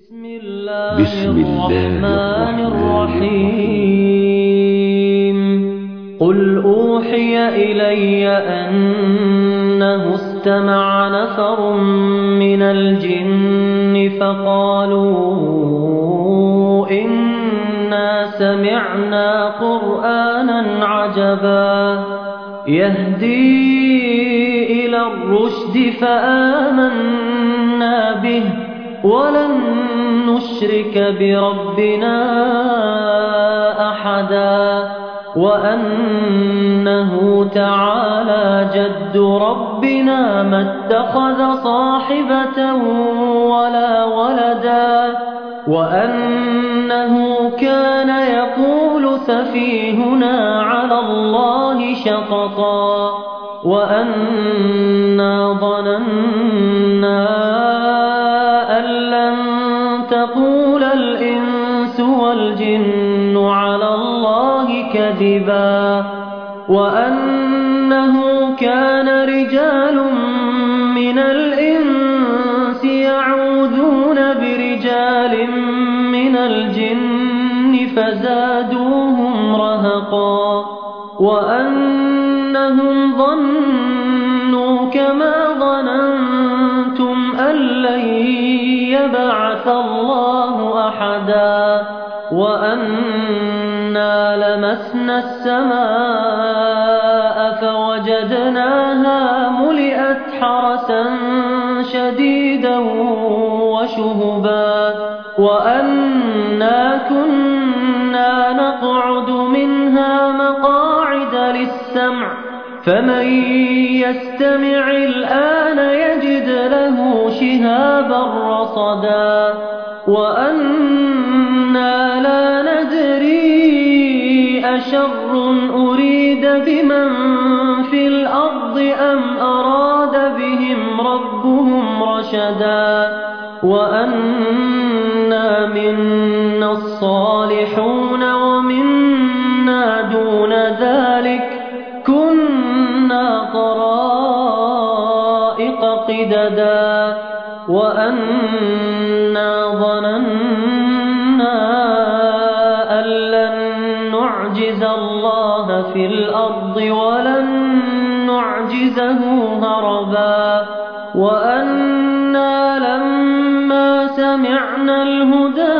بسم الله الرحمن الرحيم قل أوحي إلي أنه استمع نفر من الجن فقالوا إنا سمعنا قرآنا عجبا يهدي إلى الرشد فآمنا به ولن نشرك بربنا أحدا وأنه تعالى جد ربنا ما اتخذ صاحبة ولا ولدا وأنه كان يقول سفيهنا على الله شططا وأنا ظننا أن لن تقول الإنس والجن على الله كذبا وأنه كان رجال من الإنس يعوذون برجال من الجن فزادوهم رهقا وأنهم ظنوا كما ظننتم أن لن يبعث الله أحدا وأنا لمسنا السماء فوجدناها ملئت حرسا شديدا وشهبا وأنا كنا نقعد منها مقاعد للسمع فمن يستمع الآن يجد له شهابا رصدا وأنا لا ندري أشر أريد بمن في الأرض أم أراد بهم ربهم رشدا وأنا منا الصالحون ومنا دون ذلك كنا طرائق قددا وأنا ظننا أن لن نعجز الله في الأرض ولن نعجزه هربا وأنا لما سمعنا الهدى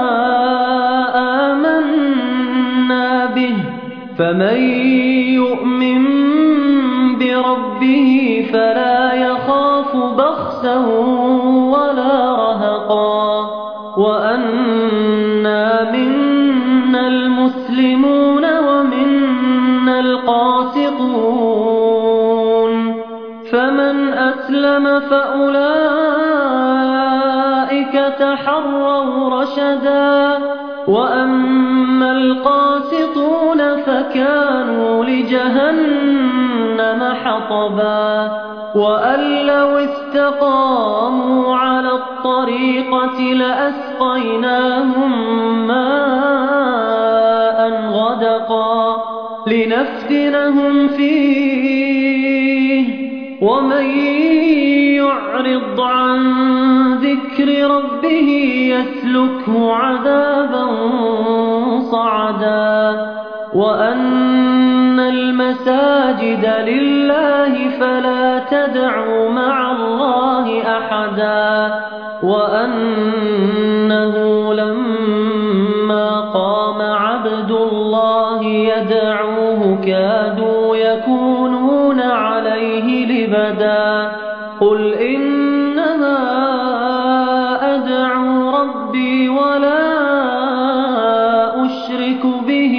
آمنا به فمن يؤمن بربه فلا يخاف بخسا ولا رهقا وأنا منا المسلمون ومنا القاسطون فمن أسلم فأولئك تحروا رشدا وأما القاسطون فكانوا لجهنم حطبا وأن لو استقاموا على الطريقة لأسقيناهم ماء غدقا لنفتنهم فيه ومن يعرض عن ذكر ربه يسلكه عذابا صعدا وأن المساجد لله فلا تدعوا مع الله أحدا وأنه لما قام عبد الله يدعوه كادوا يكونون عليه لبدا قل إنما أدعو ربي ولا أشرك به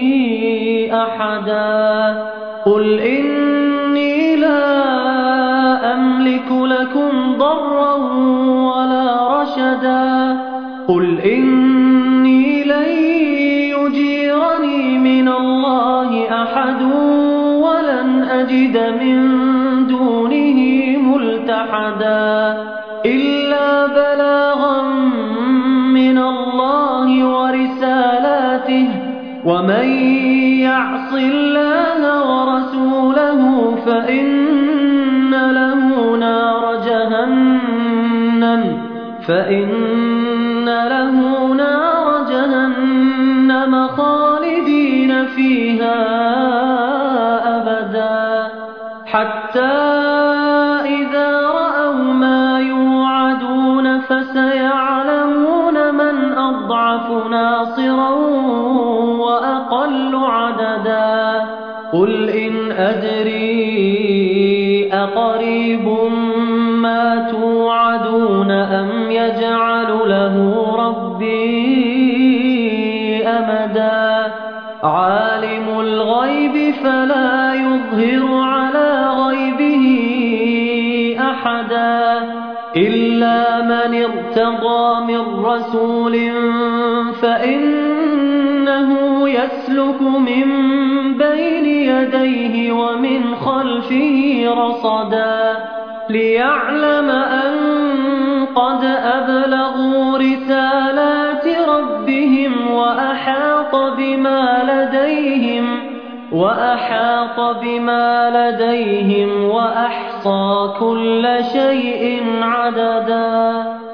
أحدا قل إني لا أملك لكم ضرا ولا رشدا قل إني لن يجيرني من الله أحد ولن أجد من دونه ملتحدا إلا بلاغا من الله ورسالاته ومن يعص الله ورسوله فإن له نار جهنم فإن خالدين فيها أبدا حتى إذا رأوا ما يوعدون فسيعلمون من أضعف ناصرا وأقل عددا قل إن أدري أقريب ما توعدون أم يجعل له ربي أمدا عالم الغيب فلا يظهر على غيبه أحدا إلا من ارتضى من رسول فإنه يسلك من بين يديه ومن خلفه رصدا ليعلم أن قد أبلغوا رسالات ربهم وأحاط بما لديهم وأحصى كل شيء عددا